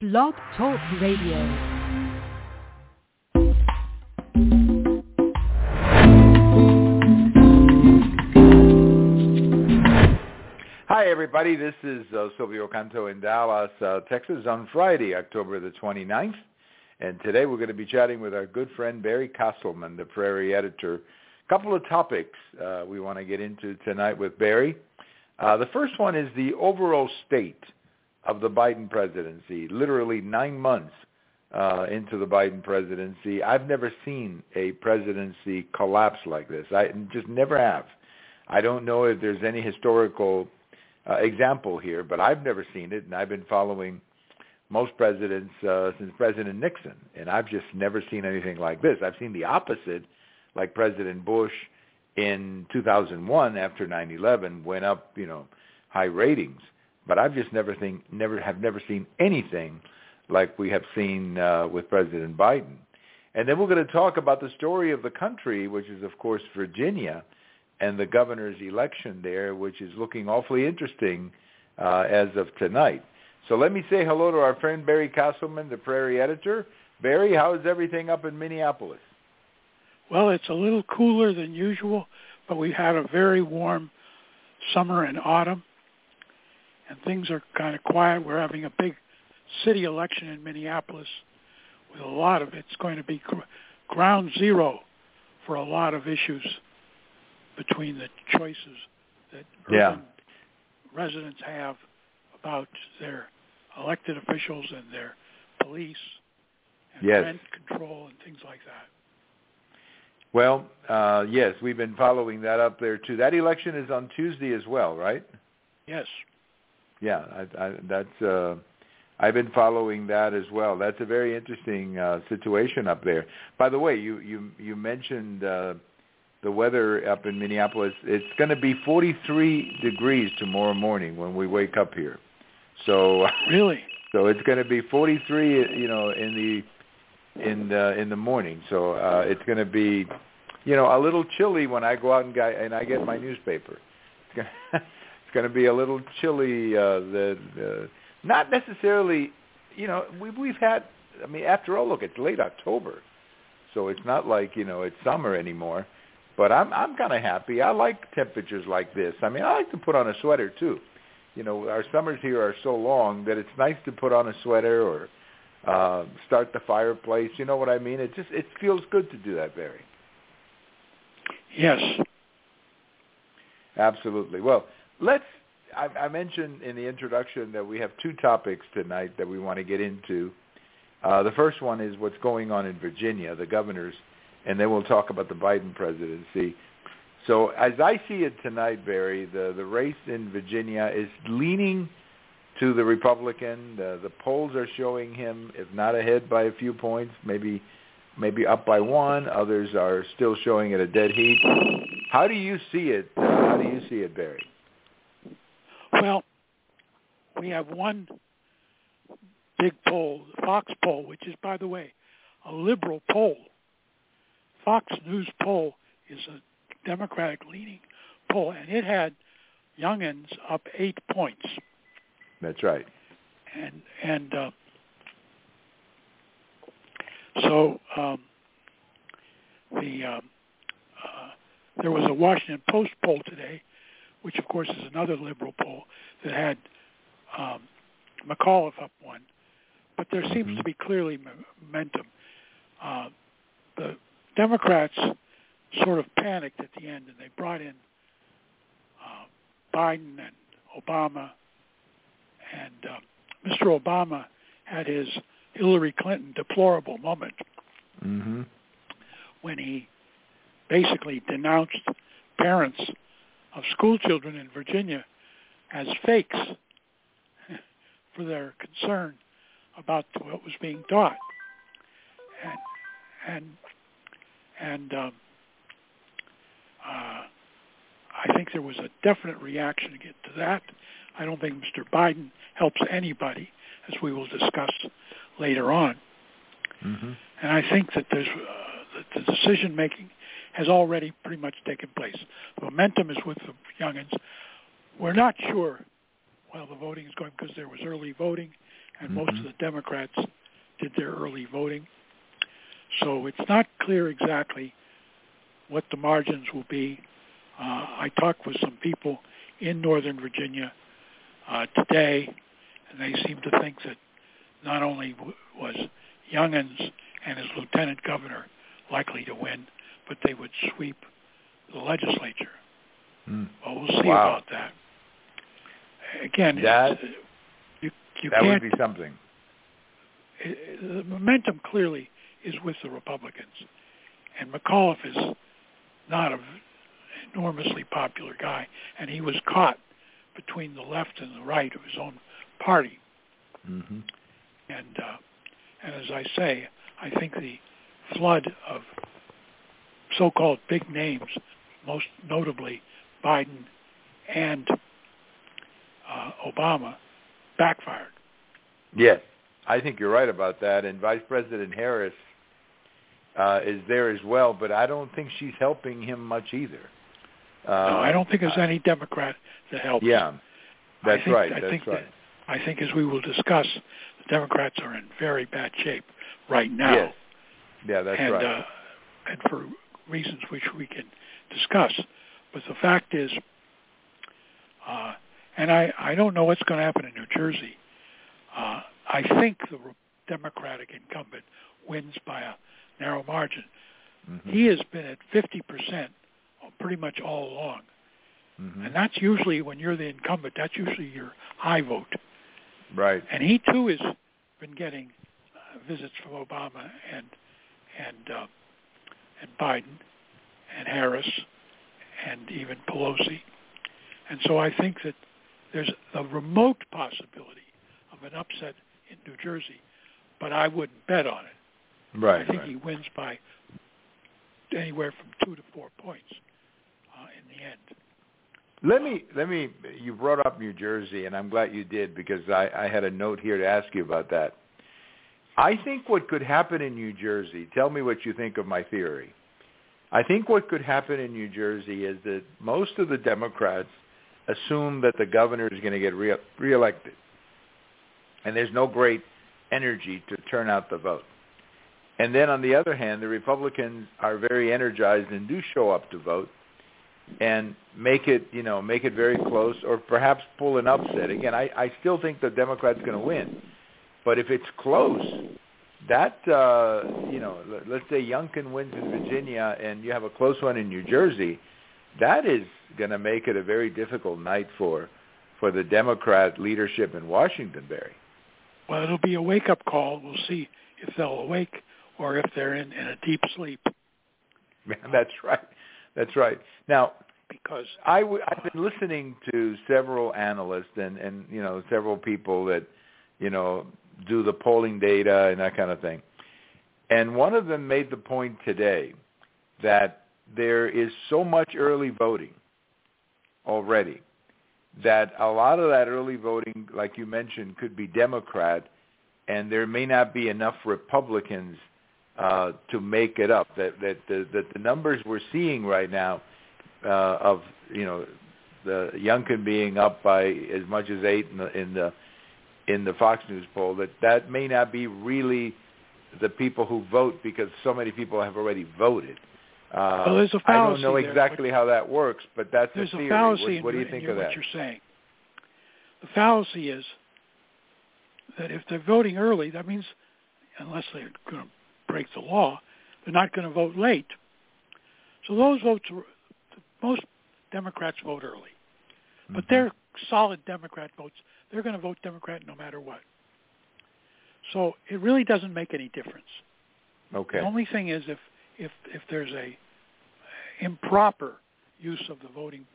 Blog Talk Radio. Hi, everybody. This is Silvio Canto in Dallas, Texas, on Friday, October the 29th. And today we're going to be chatting with our good friend Barry Castleman, the Prairie editor. A couple of topics we want to get into tonight with Barry. The first one is the overall state of the Biden presidency, literally 9 months into the Biden presidency. I've never seen a presidency collapse like this. I just never have. I don't know if there's any historical example here, but I've never seen it, and I've been following most presidents since President Nixon, and I've just never seen anything like this. I've seen the opposite, like President Bush in 2001 after 9/11 went up, high ratings. But I've just never seen anything like we have seen with President Biden. And then we're going to talk about the story of the country, which is, of course, Virginia, and the governor's election there, which is looking awfully interesting as of tonight. So let me say hello to our friend Barry Castleman, the Prairie editor. Barry, how is everything up in Minneapolis? Well, it's a little cooler than usual, but we've had a very warm summer and autumn, and things are kind of quiet. We're having a big city election in Minneapolis with a lot of it's going to be ground zero for a lot of issues between the choices that urban residents have about their elected officials and their police and rent control and things like that. Well, yes, we've been following that up there too. That election is on Tuesday as well, right? Yes. Yeah, I've been following that as well. That's a very interesting situation up there. By the way, you mentioned the weather up in Minneapolis. It's going to be 43 degrees tomorrow morning when we wake up here. So really, so it's going to be 43, in the morning. So it's going to be, a little chilly when I go out and I get my newspaper. It's going to be a little chilly. Not necessarily, we've had. I mean, after all, look, it's late October, so it's not like it's summer anymore. But I'm kind of happy. I like temperatures like this. I mean, I like to put on a sweater too. Our summers here are so long that it's nice to put on a sweater or start the fireplace. You know what I mean? It feels good to do that, Barry. Yes. Absolutely. Well, I mentioned in the introduction that we have two topics tonight that we want to get into. The first one is what's going on in Virginia, the governors, and then we'll talk about the Biden presidency. So as I see it tonight, Barry, the race in Virginia is leaning to the Republican. The polls are showing him, if not ahead by a few points, maybe up by one. Others are still showing it a dead heat. How do you see it? How do you see it, Barry? Well, we have one big poll, the Fox poll, which is, by the way, a liberal poll. Fox News poll is a Democratic-leaning poll, and it had Youngins up 8 points. That's right. So there was a Washington Post poll today, which of course is another liberal poll that had McAuliffe up one, but there seems to be clearly momentum. The Democrats sort of panicked at the end, and they brought in Biden and Obama, and Mr. Obama had his Hillary Clinton deplorable moment when he basically denounced parents of school children in Virginia as fakes for their concern about what was being taught. I think there was a definite reaction to that. I don't think Mr. Biden helps anybody, as we will discuss later on. And I think that the decision-making has already pretty much taken place. The momentum is with the Youngins. We're not sure how the voting is going because there was early voting and most of the Democrats did their early voting. So it's not clear exactly what the margins will be. I talked with some people in Northern Virginia today, and they seem to think that not only was Youngins and his lieutenant governor likely to win, but they would sweep the legislature. Well, we'll see about that. Again, that can't, would be something. The momentum clearly is with the Republicans, and McAuliffe is not an enormously popular guy, and he was caught between the left and the right of his own party. And as I say, I think the flood of so-called big names, most notably Biden and Obama, backfired. Yes, I think you're right about that. And Vice President Harris is there as well, but I don't think she's helping him much either. No, I don't think there's any Democrat that helps. Yeah, that's right. I think, as we will discuss, the Democrats are in very bad shape right now. Yes. Yeah, that's right. And for reasons which we can discuss. But the fact is, and I don't know what's going to happen in New Jersey. I think the Democratic incumbent wins by a narrow margin. He has been at 50% pretty much all along. And that's usually, when you're the incumbent, that's usually your high vote. Right. And he, too, has been getting visits from Obama and Biden and Harris and even Pelosi. And so I think that there's a remote possibility of an upset in New Jersey, but I wouldn't bet on it. Right. I think he wins by anywhere from 2 to 4 points in the end. Let me. You brought up New Jersey, and I'm glad you did, because I had a note here to ask you about that. I think what could happen in New Jersey, tell me what you think of my theory. I think what could happen in New Jersey is that most of the Democrats assume that the governor is going to get reelected, and there's no great energy to turn out the vote. And then on the other hand, the Republicans are very energized and do show up to vote and make it very close, or perhaps pull an upset. Again, I still think the Democrat's going to win. But if it's close, that, let's say Youngkin wins in Virginia and you have a close one in New Jersey, that is going to make it a very difficult night for the Democrat leadership in Washington, Barry. Well, it'll be a wake-up call. We'll see if they'll awake or if they're in a deep sleep. That's right. That's right. Now, because I've been listening to several analysts and several people that, do the polling data and that kind of thing. And one of them made the point today that there is so much early voting already that a lot of that early voting, like you mentioned, could be Democrat, and there may not be enough Republicans to make it up. That the numbers we're seeing right now of the Youngkin being up by as much as 8 in the Fox News poll, that may not be really the people who vote, because so many people have already voted. Well, there's a fallacy. I don't know exactly how that works, but that's there's a theory. A fallacy what do you think of that? What you're saying. The fallacy is that if they're voting early, that means, unless they're going to break the law, they're not going to vote late. So those votes, most Democrats vote early. But they're solid Democrat votes. They're going to vote Democrat no matter what. So it really doesn't make any difference. Okay. The only thing is if there's a improper use of the voting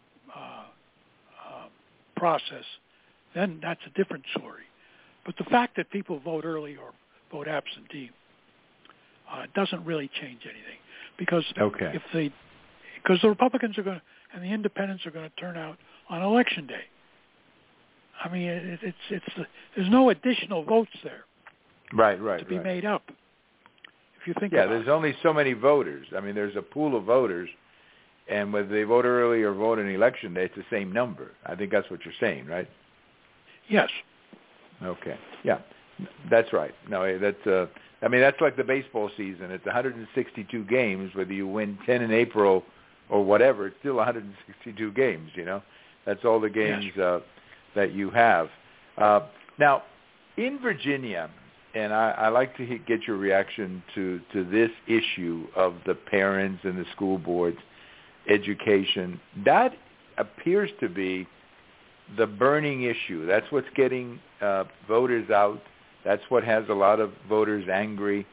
process, then that's a different story. But the fact that people vote early or vote absentee doesn't really change anything, because because the Republicans are going to, and the Independents are going to turn out on Election Day. I mean, there's no additional votes there. To be made up. If you think about there's only so many voters. I mean, there's a pool of voters, and whether they vote early or vote on Election Day, it's the same number. I think that's what you're saying, right? Yes. Okay. Yeah, that's right. No, that's. I mean, that's like the baseball season. It's 162 games. Whether you win 10 in April or whatever, it's still 162 games. You know, that's all the games that you have. Now, in Virginia, and I like to get your reaction to this issue of the parents and the school boards' education. That appears to be the burning issue. That's what's getting voters out. That's what has a lot of voters angry.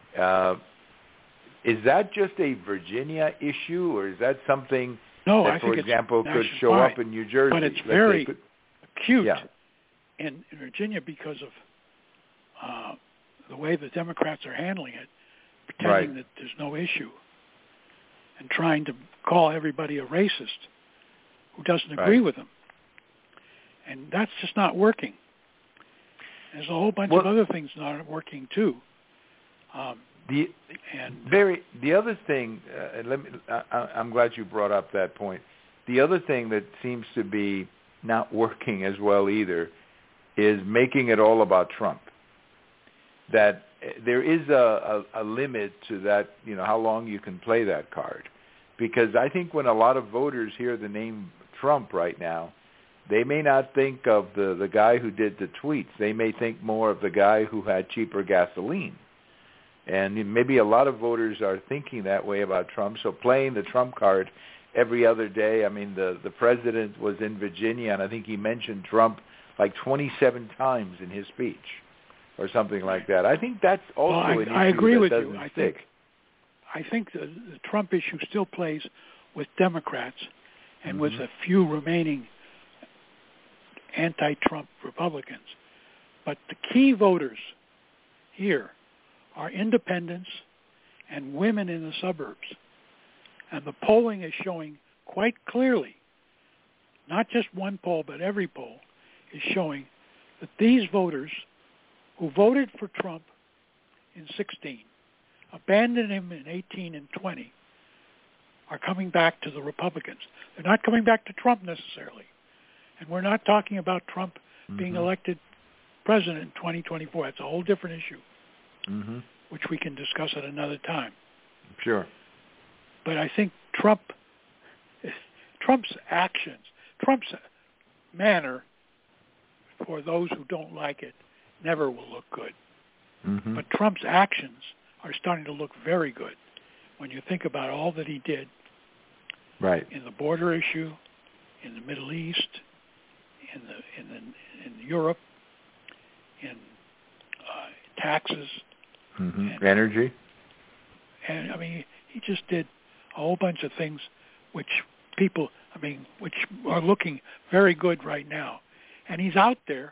Is that just a Virginia issue, or is that something that, for example, could show up in New Jersey? But it's very acute in Virginia because of the way the Democrats are handling it, pretending that there's no issue and trying to call everybody a racist who doesn't agree with them. And that's just not working. There's a whole bunch of other things not working too. The other thing, I'm glad you brought up that point. The other thing that seems to be not working as well either is making it all about Trump. That there is a limit to that, you know, how long you can play that card. Because I think when a lot of voters hear the name Trump right now, they may not think of the guy who did the tweets. They may think more of the guy who had cheaper gasoline. And maybe a lot of voters are thinking that way about Trump. So playing the Trump card every other day. I mean, the president was in Virginia, and I think he mentioned Trump like 27 times in his speech or something like that. I think that's also an issue I agree that with doesn't you. stick. I think the Trump issue still plays with Democrats and with a few remaining anti-Trump Republicans. But the key voters here are independents and women in the suburbs. And the polling is showing quite clearly, not just one poll, but every poll is showing that these voters who voted for Trump in 16, abandoned him in 18 and 20, are coming back to the Republicans. They're not coming back to Trump necessarily. And we're not talking about Trump being elected president in 2024. That's a whole different issue, which we can discuss at another time. Sure. But I think Trump's actions, Trump's manner, for those who don't like it, never will look good. But Trump's actions are starting to look very good when you think about all that he did in the border issue, in the Middle East, in Europe, in taxes, and energy. And I mean, he just did a whole bunch of things which people, which are looking very good right now. And he's out there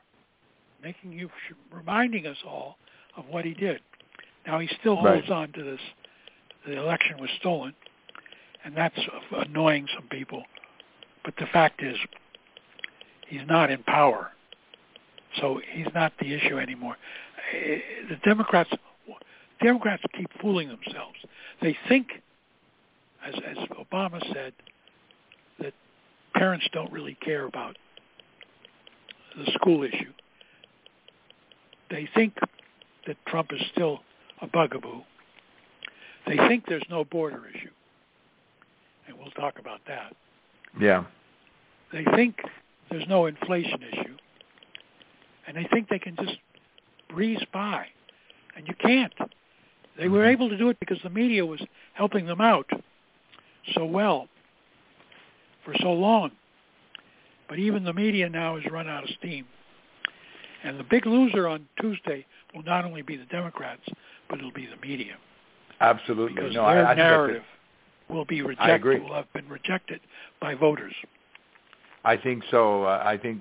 reminding us all of what he did. Now, he still holds on to this. The election was stolen, and that's annoying some people. But the fact is, he's not in power, so he's not the issue anymore. The Democrats keep fooling themselves. They think, as Obama said, that parents don't really care about the school issue. They think that Trump is still a bugaboo. They think there's no border issue, and we'll talk about that. Yeah. They think there's no inflation issue, and they think they can just breeze by, and you can't. They were able to do it because the media was helping them out so well for so long. But even the media now has run out of steam. And the big loser on Tuesday will not only be the Democrats, but it'll be the media. Absolutely. Because their narrative will be rejected, will have been rejected by voters. I think so. I think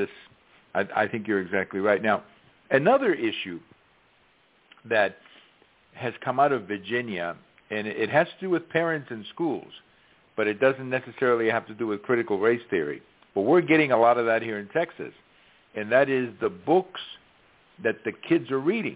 I think you're exactly right. Now, another issue that has come out of Virginia, and it has to do with parents and schools, but it doesn't necessarily have to do with critical race theory. But we're getting a lot of that here in Texas, and that is the books that the kids are reading,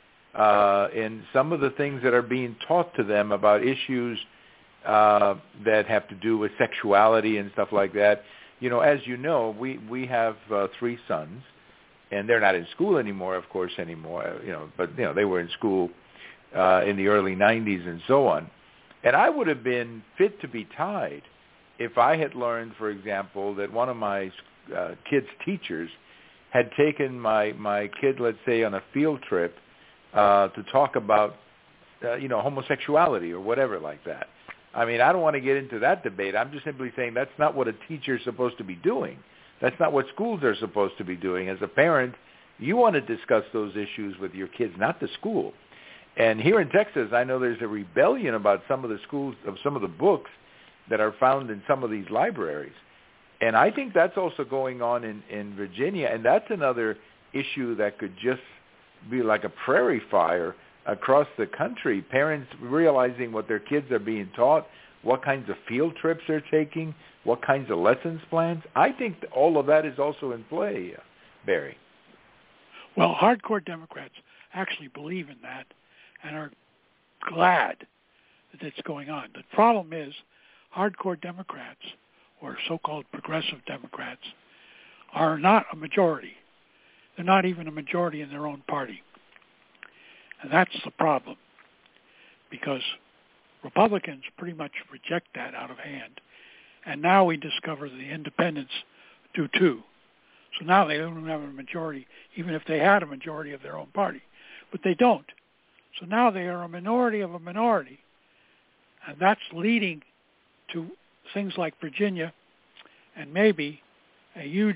and some of the things that are being taught to them about issues that have to do with sexuality and stuff like that. You know, as you know, we have 3 sons, and they're not in school anymore, of course, but they were in school in the early 90s and so on. And I would have been fit to be tied if I had learned, for example, that one of my kids' teachers had taken my kid, let's say, on a field trip to talk about, homosexuality or whatever like that. I mean, I don't want to get into that debate. I'm just simply saying that's not what a teacher is supposed to be doing. That's not what schools are supposed to be doing. As a parent, you want to discuss those issues with your kids, not the school. And here in Texas, I know there's a rebellion about some of the schools, of some of the books that are found in some of these libraries. And I think that's also going on in Virginia, and that's another issue that could just be like a prairie fire across the country. Parents realizing what their kids are being taught, what kinds of field trips they're taking, what kinds of lessons plans. I think all of that is also in play, Barry. Well, hardcore Democrats actually believe in that and are glad that it's going on. The problem is hardcore Democrats, or so-called progressive Democrats, are not a majority. They're not even a majority in their own party. And that's the problem, because Republicans pretty much reject that out of hand. And now we discover the independents do too. So now they don't have a majority, even if they had a majority of their own party. But they don't. So now they are a minority of a minority. And that's leading to things like Virginia and maybe a huge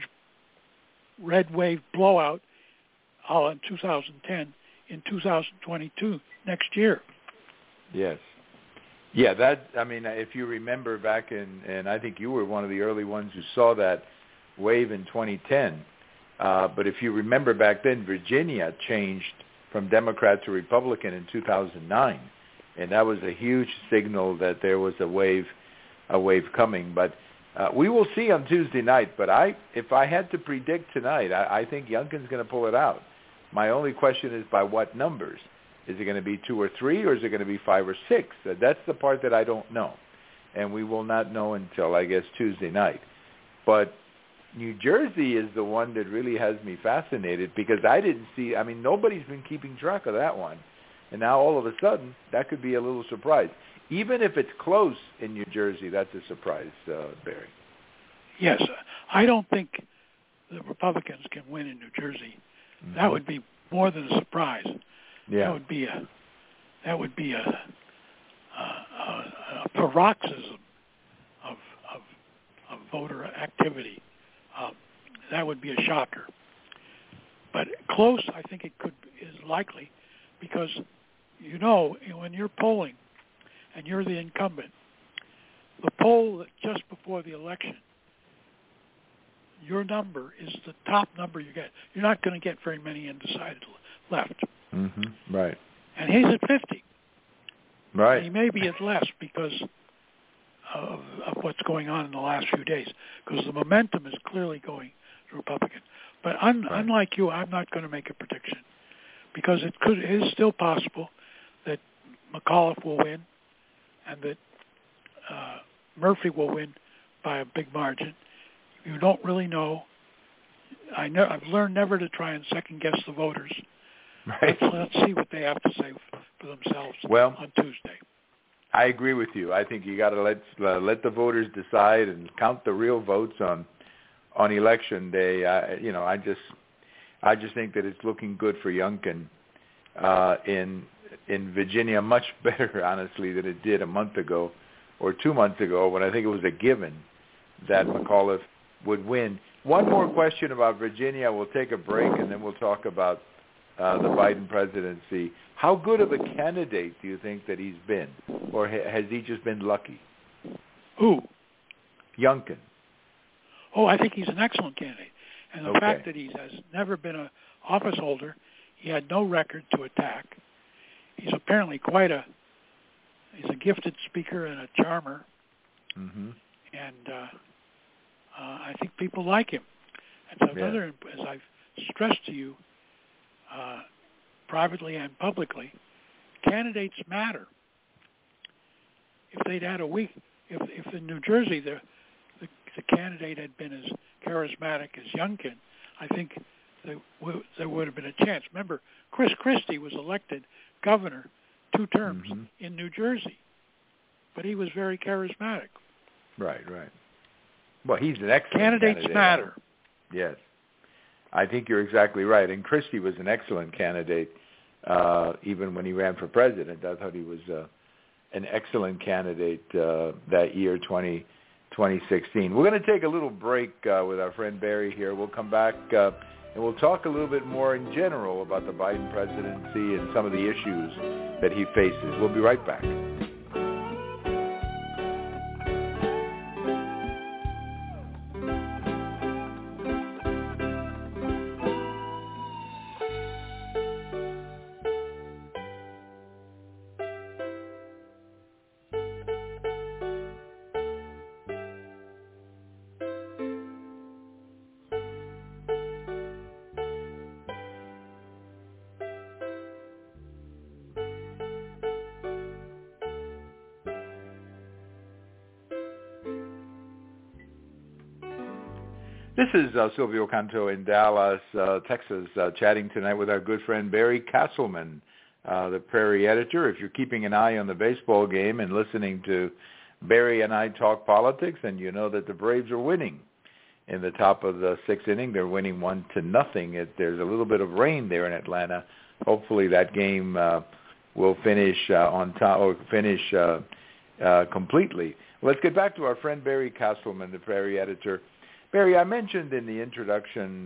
red wave blowout in 2010 in 2022, next year. Yes. Yeah, if you remember back and I think you were one of the early ones who saw that wave in 2010. But if you remember back then, Virginia changed from Democrat to Republican in 2009. And that was a huge signal that there was a wave coming. But we will see on Tuesday night. But if I had to predict tonight, I think Youngkin's going to pull it out. My only question is by what numbers? Is it going to be 2 or 3, or is it going to be 5 or 6? That's the part that I don't know. And we will not know until, I guess, Tuesday night. But New Jersey is the one that really has me fascinated, because nobody's been keeping track of that one. And now all of a sudden, that could be a little surprise. Even if it's close in New Jersey, that's a surprise, Barry. Yes, I don't think the Republicans can win in New Jersey. Mm-hmm. That would be more than a surprise. Yeah. That would be a paroxysm of voter activity. That would be a shocker. But close, I think is likely, because when you're polling and you're the incumbent, the poll just before the election, your number is the top number you get. You're not going to get very many undecided left. Mm-hmm. Right. And he's at 50. Right. And he may be at less because of what's going on in the last few days, because the momentum is clearly going to Republican. But unlike you, I'm not going to make a prediction, because it is still possible that McAuliffe will win and that Murphy will win by a big margin. You don't really know. I've learned never to try and second-guess the voters. Right. Let's see what they have to say for themselves on Tuesday. I agree with you. I think you got to let the voters decide and count the real votes on election day. I just think that it's looking good for Youngkin in Virginia, much better, honestly, than it did a month ago or 2 months ago, when I think it was a given that McAuliffe would win. One more question about Virginia. We'll take a break, and then we'll talk about the Biden presidency. How good of a candidate do you think that he's been, or has he just been lucky? Who? Youngkin. Oh, I think he's an excellent candidate. And the fact that he has never been an office holder, he had no record to attack. He's apparently he's a gifted speaker and a charmer. Mm-hmm. And I think people like him. And so as I've stressed to you, privately and publicly, candidates matter. If they'd had if in New Jersey the candidate had been as charismatic as Youngkin, I think there would have been a chance. Remember, Chris Christie was elected governor 2 terms in New Jersey, but he was very charismatic. Right. Well, he's an excellent Candidates matter. Yes. I think you're exactly right. And Christie was an excellent candidate, even when he ran for president. I thought he was an excellent candidate that year, 2016. We're going to take a little break with our friend Barry here. We'll come back and we'll talk a little bit more in general about the Biden presidency and some of the issues that he faces. We'll be right back. This is Silvio Canto in Dallas, Texas, chatting tonight with our good friend Barry Castleman, the Prairie editor. If you're keeping an eye on the baseball game and listening to Barry and I talk politics, and you know that the Braves are winning in the top of the 6th inning. They're winning 1-0. There's a little bit of rain there in Atlanta. Hopefully that game will finish on top or finish completely. Let's get back to our friend Barry Castleman, the Prairie editor. Barry, I mentioned in the introduction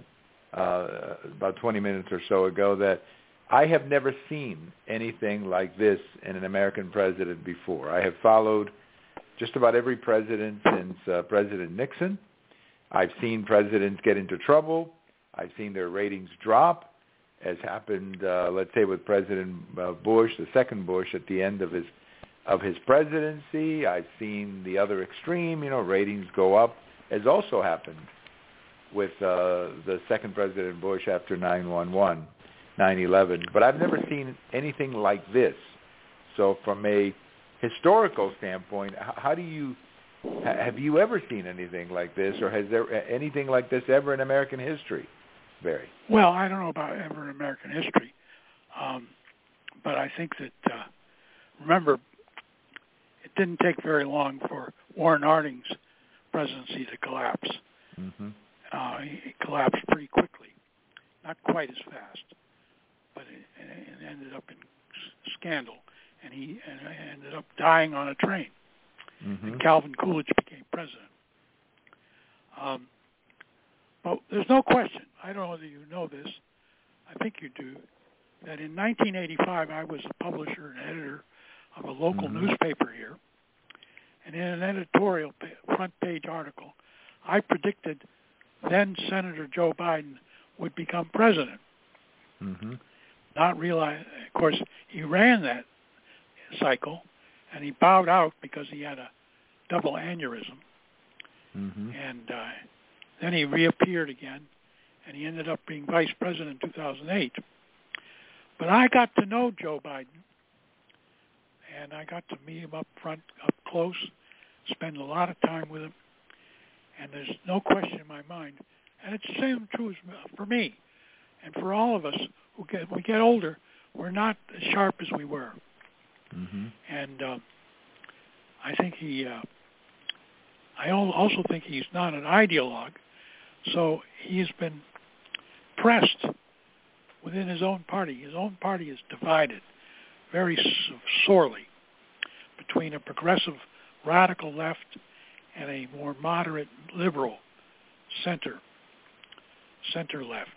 about 20 minutes or so ago that I have never seen anything like this in an American president before. I have followed just about every president since President Nixon. I've seen presidents get into trouble. I've seen their ratings drop, as happened, let's say, with President Bush, the second Bush, at the end of his presidency. I've seen the other extreme, ratings go up, as also happened with the second President Bush after 9/11. But I've never seen anything like this. So from a historical standpoint, have you ever seen anything like this, or has there anything like this ever in American history, Barry? Well, I don't know about ever in American history, but I think that, remember, it didn't take very long for Warren Harding's presidency to collapse. It collapsed pretty quickly, not quite as fast, but it ended up in scandal, and he ended up dying on a train. And Calvin Coolidge became president. But there's no question, I don't know whether you know this, I think you do, that in 1985 I was a publisher and editor of a local newspaper here. And in an editorial front page article, I predicted then Senator Joe Biden would become president. Not realize, of course, he ran that cycle, and he bowed out because he had a double aneurysm. And then he reappeared again, and he ended up being vice president in 2008. But I got to know Joe Biden, and I got to meet him up close, spend a lot of time with him, and there's no question in my mind. And it's the same true for me, and for all of us who get older, we're not as sharp as we were. And I think I also think he's not an ideologue, so he's been pressed within his own party. His own party is divided very sorely between a progressive radical left and a more moderate liberal center left.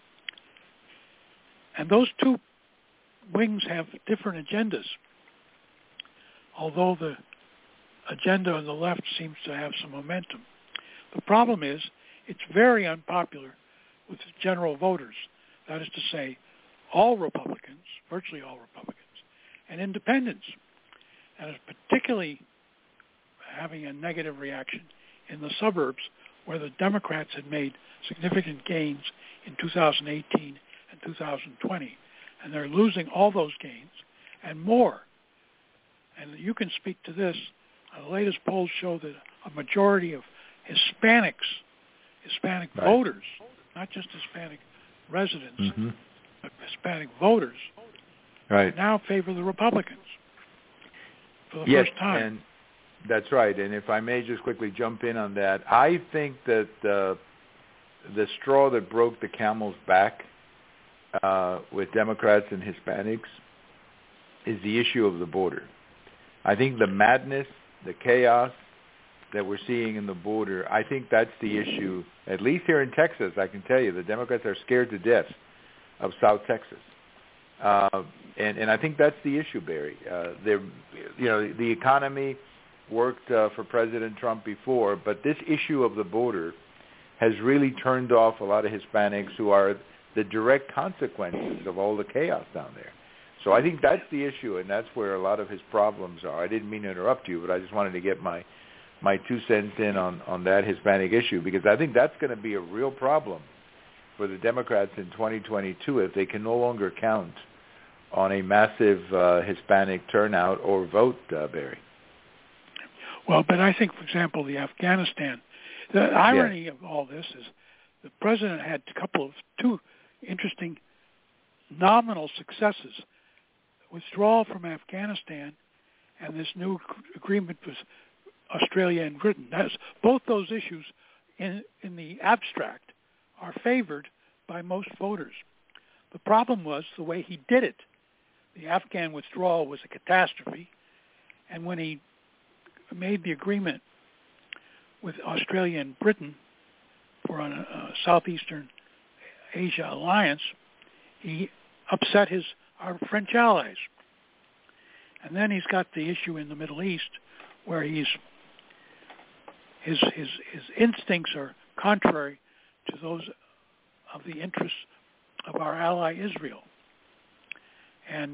And those two wings have different agendas, although the agenda on the left seems to have some momentum. The problem is it's very unpopular with general voters, that is to say, all Republicans, virtually all Republicans, and independents, and it's particularly having a negative reaction in the suburbs where the Democrats had made significant gains in 2018 and 2020, and they're losing all those gains and more. And you can speak to this. The latest polls show that a majority of Hispanic voters not just Hispanic residents, Mm-hmm. but Hispanic voters, Right. now favor the Republicans for the Yes, first time. And that's right. And if I may just quickly jump in on that, I think that the straw that broke the camel's back with Democrats and Hispanics is the issue of the border. I think the madness, the chaos that we're seeing in the border, I think that's the issue. At least here in Texas, I can tell you, the Democrats are scared to death of South Texas. And I think that's the issue, Barry. The economy worked for President Trump before, but this issue of the border has really turned off a lot of Hispanics who are the direct consequences of all the chaos down there. So I think that's the issue, and that's where a lot of his problems are. I didn't mean to interrupt you, but I just wanted to get my 2 cents in on that Hispanic issue, because I think that's going to be a real problem for the Democrats in 2022 if they can no longer count on a massive Hispanic turnout or vote, Barry. Well, but I think, for example, the irony of all this is the president had two interesting nominal successes: withdrawal from Afghanistan and this new agreement with Australia and Britain. Both those issues in the abstract are favored by most voters. The problem was the way he did it. The Afghan withdrawal was a catastrophe, and when he made the agreement with Australia and Britain for a Southeastern Asia alliance, he upset our French allies. And then he's got the issue in the Middle East where his instincts are contrary to those of the interests of our ally Israel. And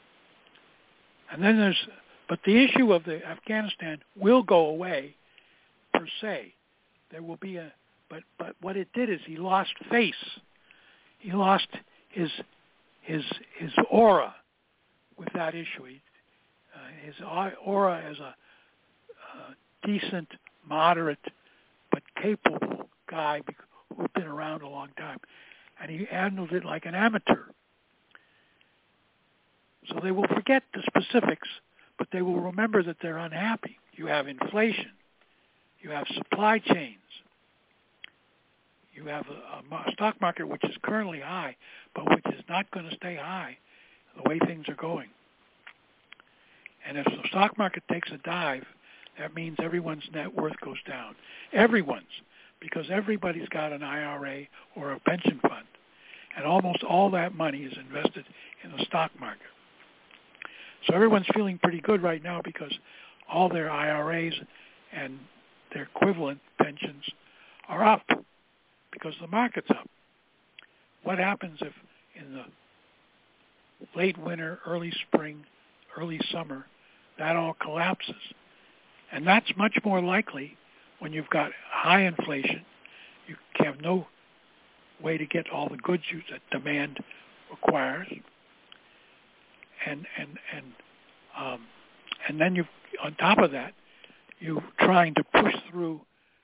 then but the issue of the Afghanistan will go away per se. There will be but what it did is he lost face. He lost his aura with that issue. His aura as a decent, moderate, but capable guy who's been around a long time, and he handled it like an amateur. So they will forget the specifics, but they will remember that they're unhappy. You have inflation. You have supply chains. You have a stock market which is currently high, but which is not going to stay high the way things are going. And if the stock market takes a dive, that means everyone's net worth goes down. Everyone's, because everybody's got an IRA or a pension fund, and almost all that money is invested in the stock market. So everyone's feeling pretty good right now because all their IRAs and their equivalent pensions are up because the market's up. What happens if in the late winter, early spring, early summer, that all collapses? And that's much more likely when you've got high inflation. You have no way to get all the goods that demand requires. And then you, on top of that, you're trying to push through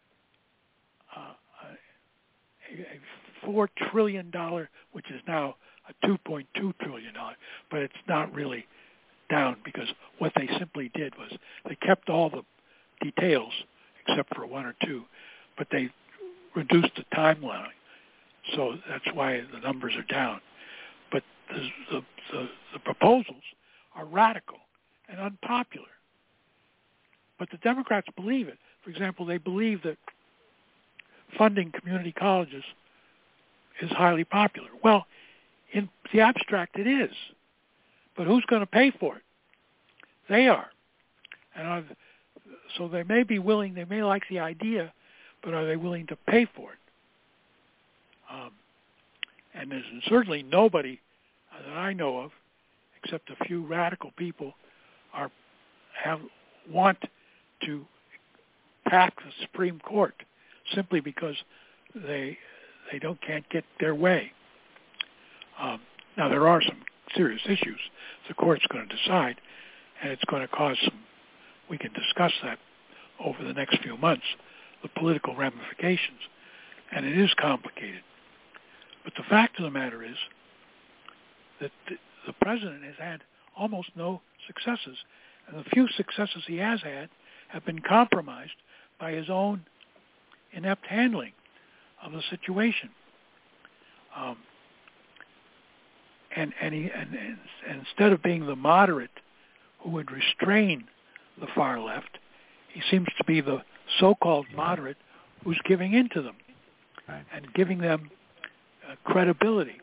a $4 trillion, which is now a $2.2 trillion, but it's not really down because what they simply did was they kept all the details except for one or two, but they reduced the timeline. So that's why the numbers are down. But the proposals are radical and unpopular. But the Democrats believe it. For example, they believe that funding community colleges is highly popular. Well, in the abstract it is. But who's going to pay for it? They are. And so they may be willing, they may like the idea, but are they willing to pay for it? And there's certainly nobody that I know of, except a few radical people, want to pack the Supreme Court simply because they can't get their way. Now there are some serious issues the court's going to decide, and it's going to cause some. We can discuss that over the next few months, the political ramifications, and it is complicated. But the fact of the matter is that the president has had almost no successes. And the few successes he has had have been compromised by his own inept handling of the situation. And instead of being the moderate who would restrain the far left, he seems to be the so-called moderate who's giving in to them and giving them credibility.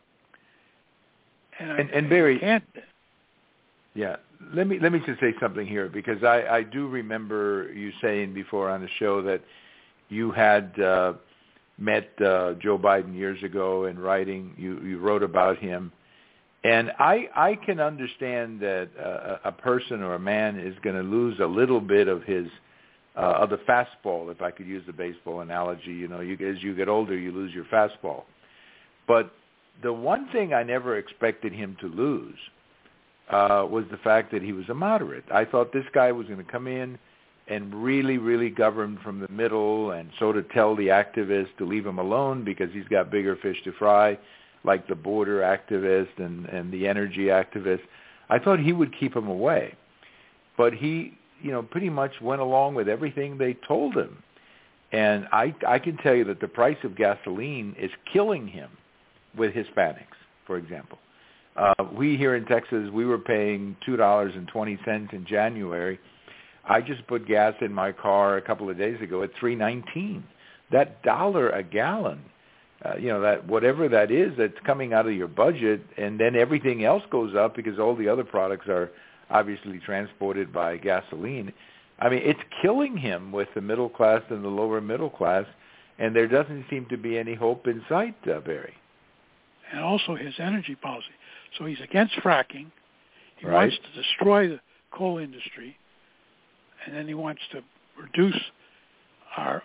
And Barry, yeah, let me just say something here, because I do remember you saying before on the show that you had met Joe Biden years ago in writing. You wrote about him. And I can understand that a person or a man is going to lose a little bit of his of the fastball, if I could use the baseball analogy. You know, as you get older, you lose your fastball. But the one thing I never expected him to lose was the fact that he was a moderate. I thought this guy was going to come in and really, really govern from the middle and sort of tell the activists to leave him alone because he's got bigger fish to fry, like the border activist and the energy activist. I thought he would keep him away. But he, pretty much went along with everything they told him. And I can tell you that the price of gasoline is killing him with Hispanics, for example. We here in Texas, we were paying $2.20 in January. I just put gas in my car a couple of days ago at $3.19. That $1 a gallon, that whatever that is, that's coming out of your budget, and then everything else goes up because all the other products are obviously transported by gasoline. I mean, it's killing him with the middle class and the lower middle class, and there doesn't seem to be any hope in sight, Barry. And also his energy policy. So he's against fracking. He wants to destroy the coal industry, and then he wants to reduce our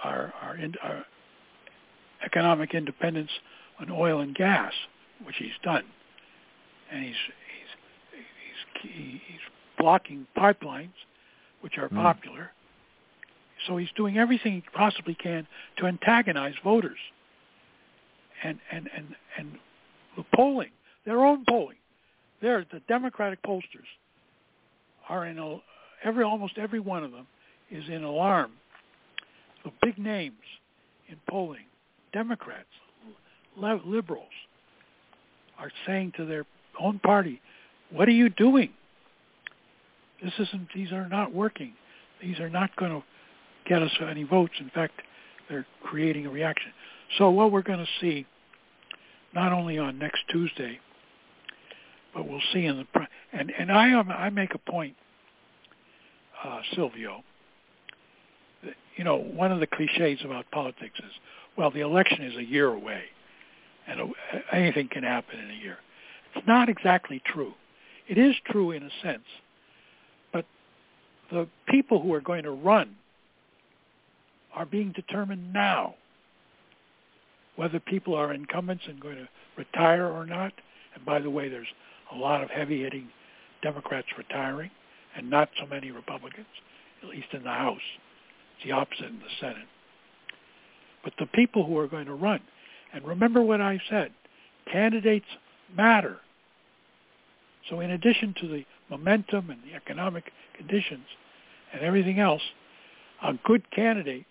economic independence on oil and gas, which he's done. And he's blocking pipelines, which are popular. So he's doing everything he possibly can to antagonize voters. And the polling, their own polling, the Democratic pollsters are in almost every one of them is in alarm. The big names in polling, Democrats, liberals, are saying to their own party, "What are you doing? These are not working. These are not going to get us any votes. In fact, they're creating a reaction." So what we're going to see, not only on next Tuesday, but we'll see in the and I make a point, Silvio. That, one of the cliches about politics is, well, the election is a year away, and anything can happen in a year. It's not exactly true. It is true in a sense, but the people who are going to run are being determined now. Whether people are incumbents and going to retire or not, and by the way, there's a lot of heavy-hitting Democrats retiring, and not so many Republicans, at least in the House. It's the opposite in the Senate. But the people who are going to run, and remember what I said, candidates matter. So in addition to the momentum and the economic conditions and everything else, a good candidate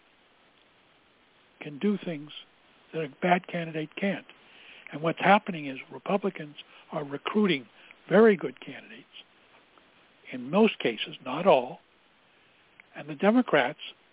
can do things that a bad candidate can't. And what's happening is Republicans are recruiting very good candidates, in most cases, not all, and the Democrats,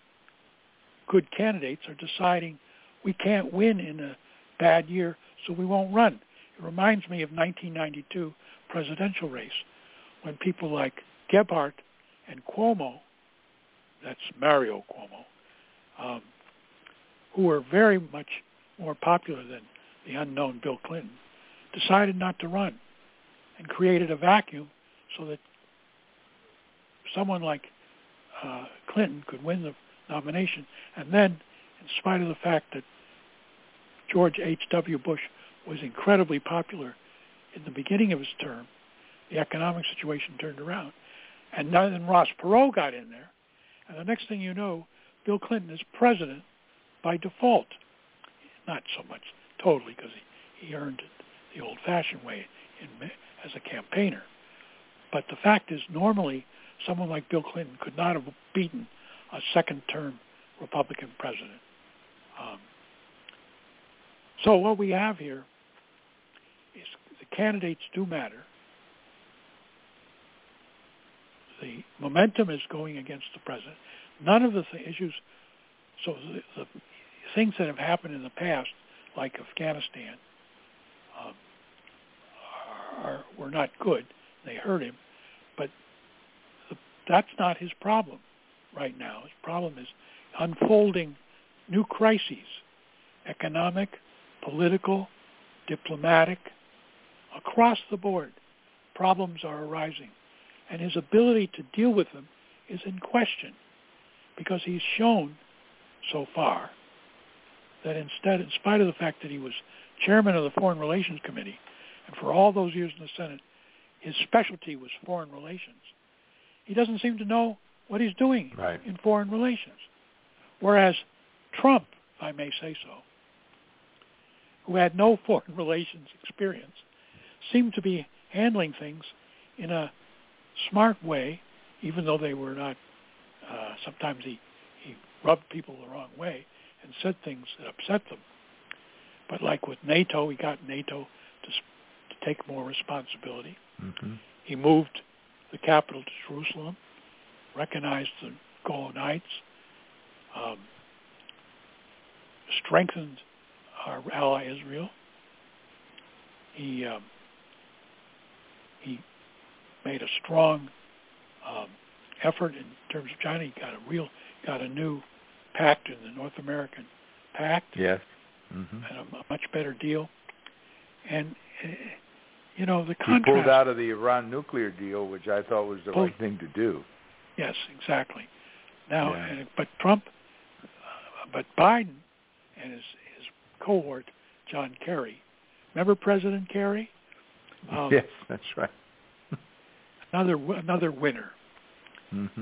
good candidates, are deciding we can't win in a bad year, so we won't run. It reminds me of 1992 presidential race, when people like Gebhardt and Cuomo, that's Mario Cuomo, who were very much more popular than the unknown Bill Clinton, decided not to run and created a vacuum so that someone like Clinton could win the nomination. And then, in spite of the fact that George H.W. Bush was incredibly popular in the beginning of his term, the economic situation turned around. And then Ross Perot got in there. And the next thing you know, Bill Clinton is president by default. Not so much totally, because he earned it the old-fashioned way as a campaigner. But the fact is, normally, someone like Bill Clinton could not have beaten a second-term Republican president. So what we have here is the candidates do matter. The momentum is going against the president. None of the issues, so the things that have happened in the past, like Afghanistan, were not good. They hurt him. But that's not his problem right now. His problem is unfolding new crises, economic, political, diplomatic, across the board. Problems are arising. And his ability to deal with them is in question, because he's shown so far that instead, in spite of the fact that he was chairman of the Foreign Relations Committee, and for all those years in the Senate, his specialty was foreign relations, he doesn't seem to know what he's doing in foreign relations. Whereas Trump, if I may say so, who had no foreign relations experience, seemed to be handling things in a smart way, even though they were not, sometimes he rubbed people the wrong way and said things that upset them. But like with NATO, he got NATO to take more responsibility. Mm-hmm. He moved the capital to Jerusalem, recognized the Golan Heights, strengthened our ally Israel. He made a strong effort in terms of China. He got a new pact in the North American Pact. Yes. Mm-hmm. And a much better deal. And the contrast. He pulled out of the Iran nuclear deal, which I thought was the right thing to do. Yes, exactly. Now, but Biden and his cohort, John Kerry. Remember President Kerry? Yes, that's right. Another winner. Mm-hmm.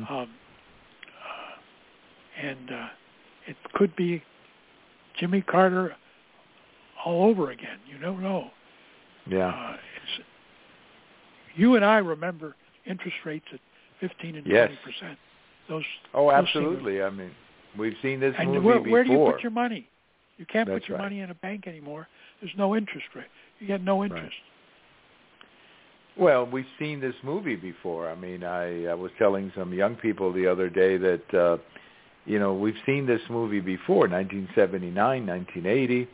And it could be Jimmy Carter all over again. You don't know. Yeah. You and I remember interest rates at 15 and 20%. Those absolutely. I mean, we've seen this movie before. Where do you put your money? You can't put your money in a bank anymore. There's no interest rate. You get no interest. Right. Well, we've seen this movie before. I mean, I was telling some young people the other day that, we've seen this movie before, 1979, 1980,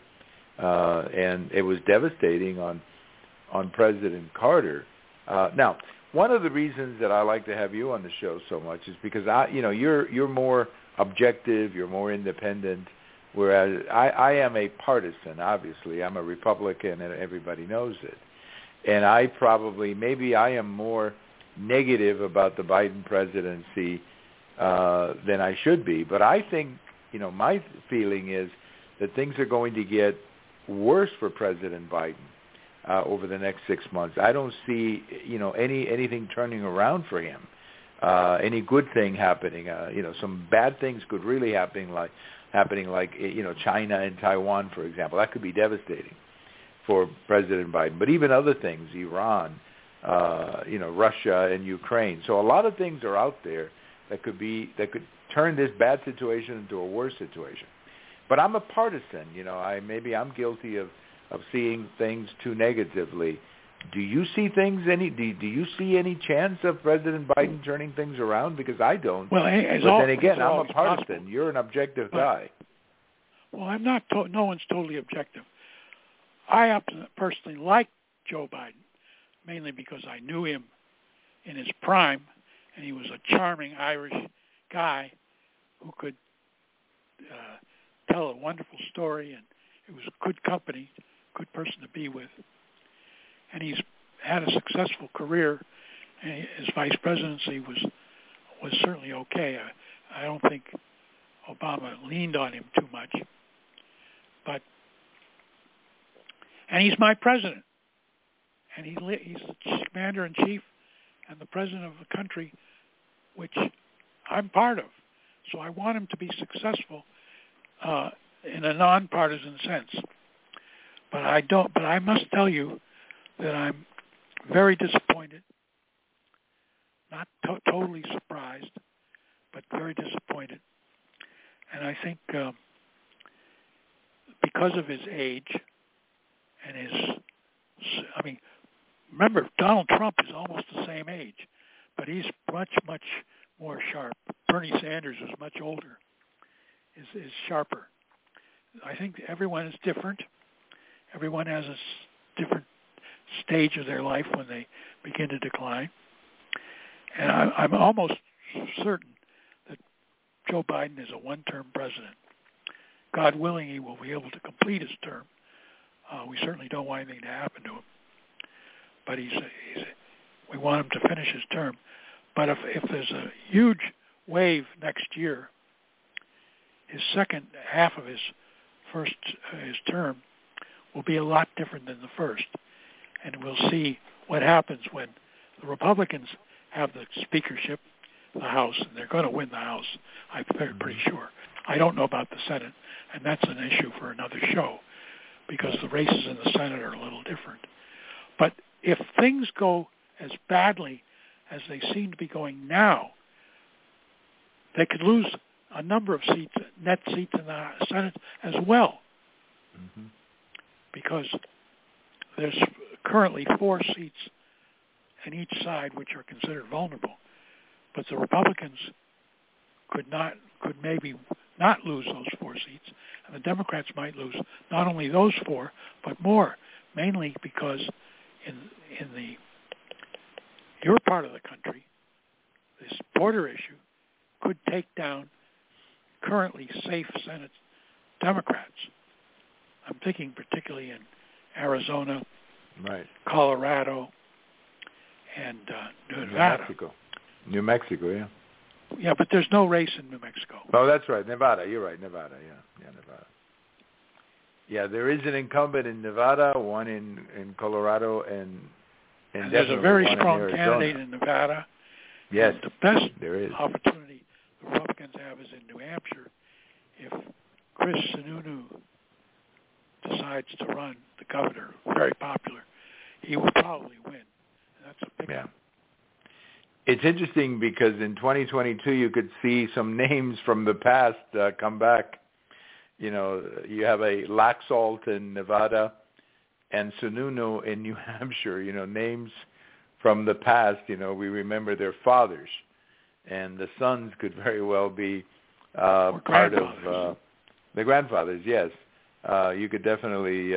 and it was devastating on President Carter. Now, one of the reasons that I like to have you on the show so much is because you're more objective, you're more independent, whereas I am a partisan. Obviously, I'm a Republican, and everybody knows it. And maybe I am more negative about the Biden presidency than I should be. But I think, my feeling is that things are going to get worse for President Biden over the next 6 months. I don't see, anything turning around for him, any good thing happening. Some bad things could really happening like China and Taiwan, for example. That could be devastating for President Biden. But even other things, Iran, Russia and Ukraine. So a lot of things are out there that could turn this bad situation into a worse situation. But I'm a partisan. Maybe I'm guilty of seeing things too negatively. Do you see things do you see any chance of President Biden turning things around? Because I don't. Well, then again, I'm a partisan. Possible. You're an objective guy. Well, I'm not. No one's totally objective. I personally like Joe Biden, mainly because I knew him in his prime, and he was a charming Irish guy who could tell a wonderful story, and it was good company, good person to be with. And he's had a successful career, and his vice presidency was certainly okay. I don't think Obama leaned on him too much. And he's my president. And he's the commander-in-chief and the president of the country, which I'm part of. So I want him to be successful in a nonpartisan sense. But I don't. But I must tell you that I'm very disappointed. Not totally surprised, but very disappointed. And I think because of his age and remember, Donald Trump is almost the same age, but he's much, much more sharp. Bernie Sanders is much older, is sharper. I think everyone is different. Everyone has a different stage of their life when they begin to decline. And I'm almost certain that Joe Biden is a one-term president. God willing, he will be able to complete his term. We certainly don't want anything to happen to him. But we want him to finish his term. But if there's a huge wave next year, his second half of his term will be a lot different than the first. And we'll see what happens when the Republicans have the speakership, the House, and they're going to win the House, I'm pretty sure. I don't know about the Senate, and that's an issue for another show, because the races in the Senate are a little different. But if things go as badly as they seem to be going now, they could lose a number of seats, net seats in the Senate as well, because there's currently 4 seats in each side which are considered vulnerable. But the Republicans could maybe not lose those 4 seats, and the Democrats might lose not only those 4, but more, mainly because in your part of the country, this border issue could take down currently safe Senate Democrats. I'm thinking particularly in Arizona, right, Colorado, and Nevada. New Mexico, yeah. Yeah, but there's no race in New Mexico. Oh, that's right. Nevada. You're right. Nevada, yeah, Nevada. Yeah, there is an incumbent in Nevada, one in Colorado, and there's a very strong candidate in Nevada. Yes, and the best there is. opportunity the Republicans have is in New Hampshire. If Chris Sununu decides to run, the governor, very popular, he will probably win. And that's a big one. It's interesting because in 2022 you could see some names from the past come back. You know, you have a Laxalt in Nevada and Sununu in New Hampshire, you know, names from the past. You know, we remember their fathers, and the sons could very well be part of the grandfathers, yes. You could definitely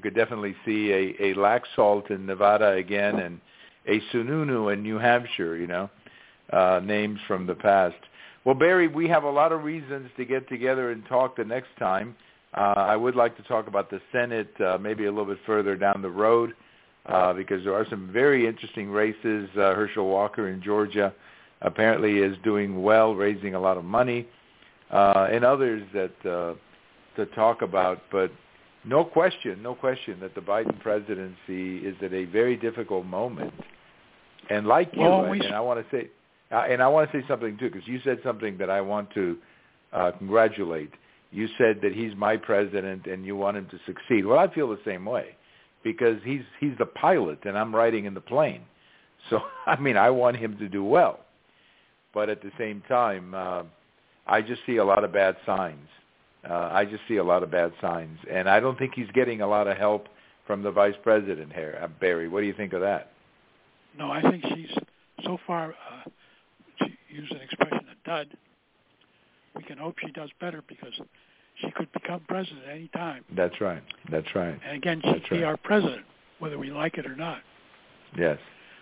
see a Laxalt in Nevada again, and a Sununu in New Hampshire, you know, names from the past. Well, Barry, we have a lot of reasons to get together and talk the next time. I would like to talk about the Senate maybe a little bit further down the road because there are some very interesting races. Herschel Walker in Georgia apparently is doing well, raising a lot of money, and others that to talk about. But no question that the Biden presidency is at a very difficult moment. And like you, and I want to say something too, because you said something that I want to congratulate. You said that he's my president and you want him to succeed. Well, I feel the same way, because he's the pilot and I'm riding in the plane. So, I mean, I want him to do well. But at the same time, I just see a lot of bad signs. And I don't think he's getting a lot of help from the vice president here. Barry, what do you think of that? No, I think she's so far, to use an expression, a dud. We can hope she does better because she could become president any time. That's right. And again, she could be our president, whether we like it or not. Yes.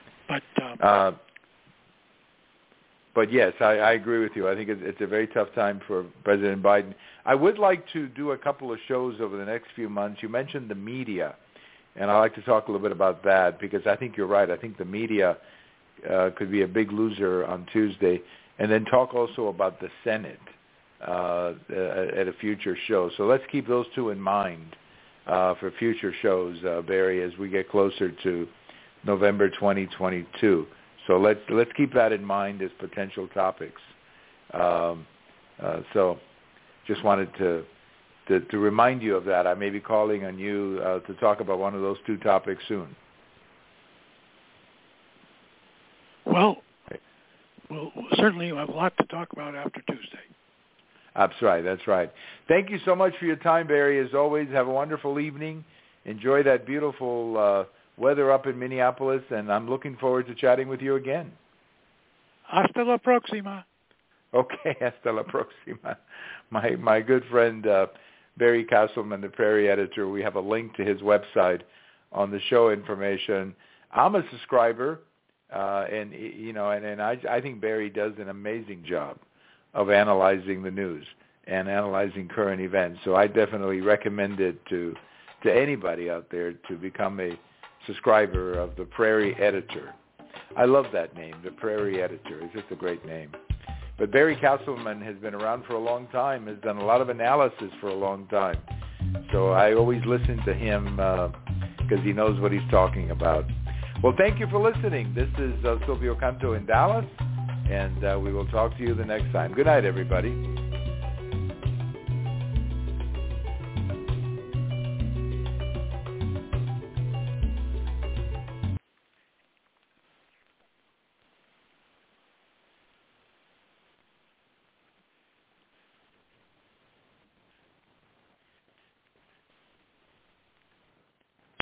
But yes, I agree with you. I think it's a very tough time for President Biden. I would like to do a couple of shows over the next few months. You mentioned the media, and I'd like to talk a little bit about that because I think you're right. I think the media could be a big loser on Tuesday, and then talk also about the Senate at a future show. So let's keep those two in mind for future shows, Barry, as we get closer to November 2022. So let's keep that in mind as potential topics. So just wanted to to remind you of that. I may be calling on you to talk about one of those two topics soon. Well, we'll certainly have a lot to talk about after Tuesday. That's right. Thank you so much for your time, Barry. As always, have a wonderful evening. Enjoy that beautiful weather up in Minneapolis, and I'm looking forward to chatting with you again. Hasta la próxima. Okay, hasta la próxima. My good friend Barry Castleman, the Prairie editor, we have a link to his website on the show information. I'm a subscriber, and I think Barry does an amazing job of analyzing the news and analyzing current events. So I definitely recommend it to anybody out there to become a subscriber of the Prairie Editor. I love that name, the Prairie Editor. It's just a great name. But Barry Castleman has been around for a long time, has done a lot of analysis for a long time. So I always listen to him because he knows what he's talking about. Well, thank you for listening. This is Silvio Canto in Dallas, and we will talk to you the next time. Good night, everybody.